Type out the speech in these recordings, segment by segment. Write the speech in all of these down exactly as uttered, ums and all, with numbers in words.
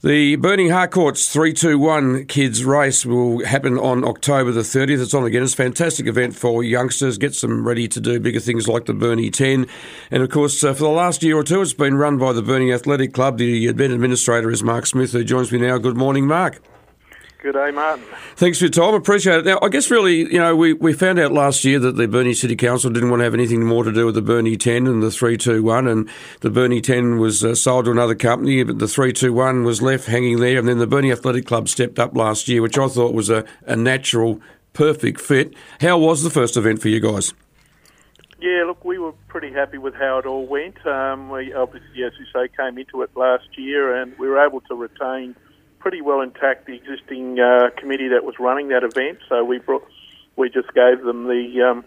The Burnie Harcourts three two one Kids Race will happen on October the thirtieth. It's on again. It's a fantastic event for youngsters. Gets them ready to do bigger things like the Burnie ten. And, of course, uh, for the last year or two, it's been run by the Burnie Athletic Club. The event administrator is Mark Smith, who joins me now. Good morning, Mark. Good day, Martin. Thanks for your time. Appreciate it. Now, I guess really, you know, we, we found out last year that the Burnie City Council didn't want to have anything more to do with the Burnie ten and the three two one, and the Burnie ten was uh, sold to another company, but the three two one was left hanging there, and then the Burnie Athletic Club stepped up last year, which I thought was a, a natural, perfect fit. How was the first event for you guys? Yeah, look, we were pretty happy with how it all went. Um, we obviously, as you say, came into it last year, and we were able to retain pretty well intact the existing uh, committee that was running that event. So we brought, we just gave them the um,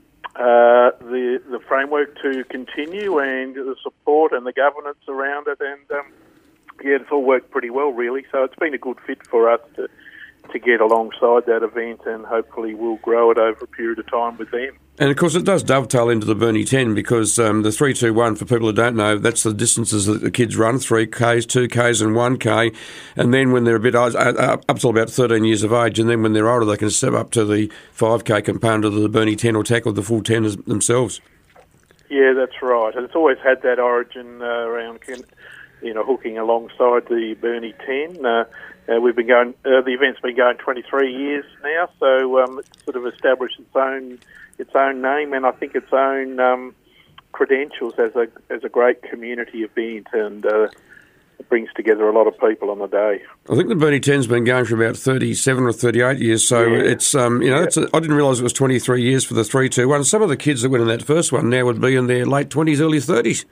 uh, the the framework to continue and the support and the governance around it, and um, yeah, it's all worked pretty well really. So it's been a good fit for us to to get alongside that event, and hopefully we'll grow it over a period of time with them. And, of course, it does dovetail into the Burnie ten because um, the three two one, for people who don't know, that's the distances that the kids run, three Ks, two Ks and one K. And then when they're a bit uh, up till about thirteen years of age, and then when they're older, they can step up to the five K component of the Burnie ten or tackle the full ten themselves. Yeah, that's right. And it's always had that origin uh, around, you know, hooking alongside the Burnie ten. Uh, uh, we've been going, uh, the event's been going twenty-three years now, so um, it's sort of established its own its own name and I think its own um, credentials as a as a great community event, and uh, it brings together a lot of people on the day. I think the Burnie ten's been going for about thirty-seven or thirty-eight years, so yeah. it's um, you know, yeah. it's a, I didn't realise it was twenty-three years for the three two one. Some of the kids that went in that first one now would be in their late twenties, early thirties.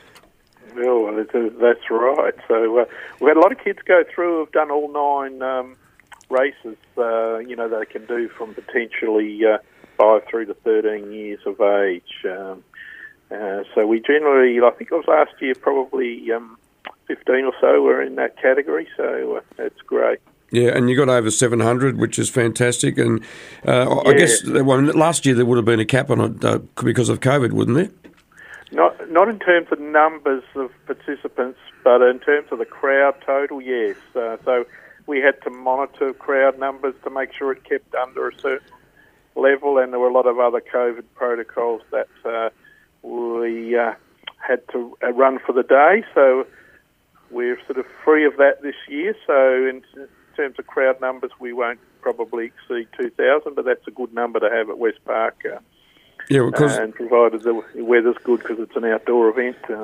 Well, that's right. So uh, we've had a lot of kids go through, have done all nine um, races, uh, you know, they can do from potentially uh, five through to thirteen years of age. Um, uh, so we generally, I think it was last year, probably um, fifteen or so were in that category, so uh, that's great. Yeah, and you got over seven hundred, which is fantastic. And uh, I yeah. guess well, last year there would have been a cap on it uh, because of COVID, wouldn't there? Not not in terms of numbers of participants, but in terms of the crowd total, yes. Uh, so we had to monitor crowd numbers to make sure it kept under a certain level, and there were a lot of other COVID protocols that uh, we uh, had to run for the day. So we're sort of free of that this year. So in terms of crowd numbers, we won't probably exceed two thousand, but that's a good number to have at West Park. Uh, Yeah, because uh, and provided the weather's good because it's an outdoor event, uh,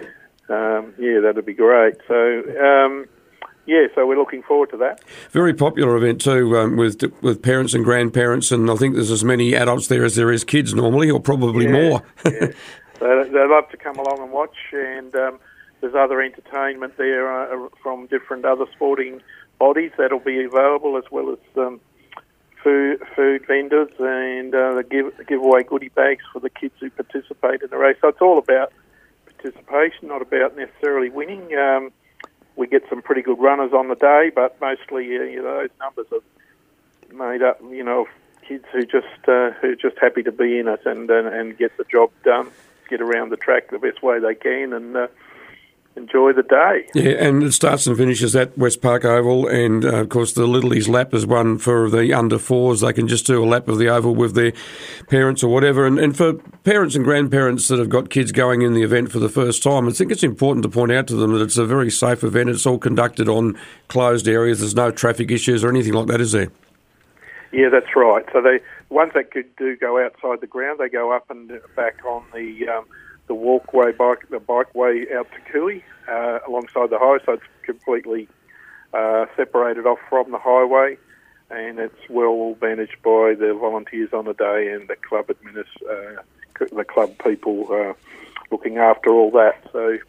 um, yeah, that'd be great. So, um, yeah, so we're looking forward to that. Very popular event too, um, with with parents and grandparents, and I think there's as many adults there as there is kids normally, or probably yeah, more. yeah. They, they love to come along and watch, and um, there's other entertainment there uh, from different other sporting bodies that'll be available, as well as Um, Food, food vendors, and uh, the give, give away goodie bags for the kids who participate in the race. So it's all about participation, not about necessarily winning. Um, we get some pretty good runners on the day, but mostly uh, you know, those numbers are made up, you know, of kids who just uh, who are just happy to be in it and, and and get the job done, get around the track the best way they can, and uh, enjoy the day. Yeah, and it starts and finishes at West Park Oval, and uh, of course the Littleys lap is one for the under fours. They can just do a lap of the oval with their parents or whatever. And, and for parents and grandparents that have got kids going in the event for the first time, I think it's important to point out to them that it's a very safe event. It's all conducted on closed areas. There's no traffic issues or anything like that, is there? Yeah, that's right. So the ones that could do go outside the ground, they go up and back on the um, the walkway, bike, the bikeway out to Cooley, uh, alongside the highway, so it's completely uh, separated off from the highway, and it's well managed by the volunteers on the day and the club administ- uh, the club people uh, looking after all that. So,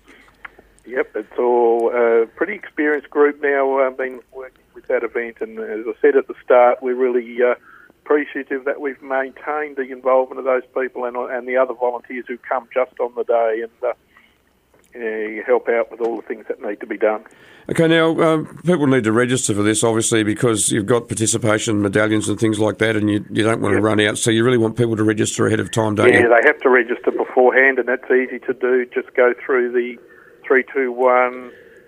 yep, it's all a pretty experienced group now. I've uh, been working with that event, and as I said at the start, we're really uh, appreciative that we've maintained the involvement of those people and and the other volunteers who come just on the day and uh, you know, help out with all the things that need to be done. Okay, now um, people need to register for this, obviously, because you've got participation medallions and things like that, and you you don't want yep. to run out, so you really want people to register ahead of time, don't yeah, you? Yeah, they have to register beforehand, and that's easy to do. Just go through the three two one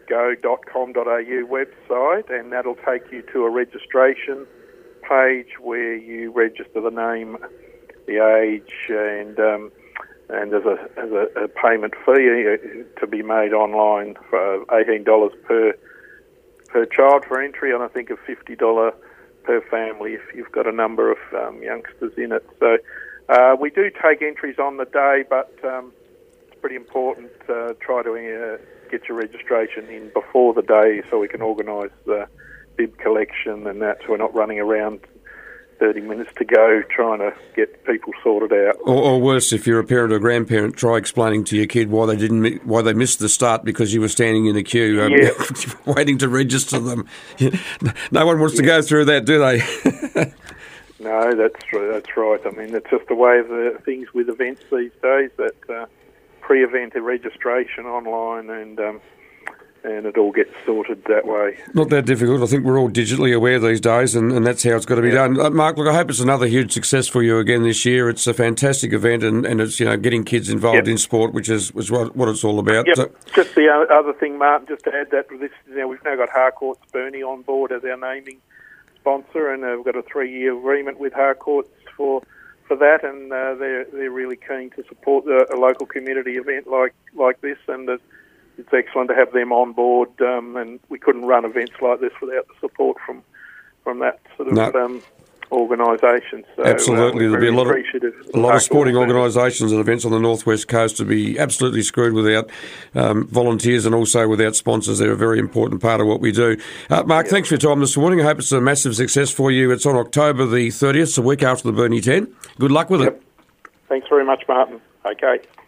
go dot com dot a u website, and that'll take you to a registration page where you register the name, the age, and um, and there's a, there's a, a payment fee to be made online for eighteen dollars per per child for entry, and I think of fifty dollars per family if you've got a number of um, youngsters in it. So uh, we do take entries on the day, but um, it's pretty important to try to uh, get your registration in before the day so we can organise the bib collection and that, so we're not running around thirty minutes to go trying to get people sorted out. Or, or worse, if you're a parent or grandparent, try explaining to your kid why they didn't, mi- why they missed the start because you were standing in a queue, um, Yeah. waiting to register them. No one wants yeah. to go through that, do they? No, that's true. That's right. I mean, it's just the way of the things with events these days. That uh, pre-event registration online, and um, and it all gets sorted that way. Not that difficult. I think we're all digitally aware these days, and, and that's how it's got to be yeah. done. Uh, Mark, look, I hope it's another huge success for you again this year. It's a fantastic event, and, and it's, you know, getting kids involved yep. in sport, which is, is what, what it's all about. Yep. So, just the other thing, Martin, just to add that this, you know, we've now got Harcourts Burnie on board as our naming sponsor, and uh, we've got a three-year agreement with Harcourts for for that, and uh, they're they're really keen to support the, a local community event like like this, and uh, it's excellent to have them on board. Um, and we couldn't run events like this without the support from from that sort of no. um, organisation. So, absolutely, uh, there'll be a lot of of a lot of sporting organisations and events on the northwest coast to be absolutely screwed without um, volunteers and also without sponsors. They're a very important part of what we do. Uh, Mark, yeah. thanks for your time this morning. I hope it's a massive success for you. It's on October the thirtieth, a week after the Burnie ten. Good luck with yep. it. Thanks very much, Martin. Okay.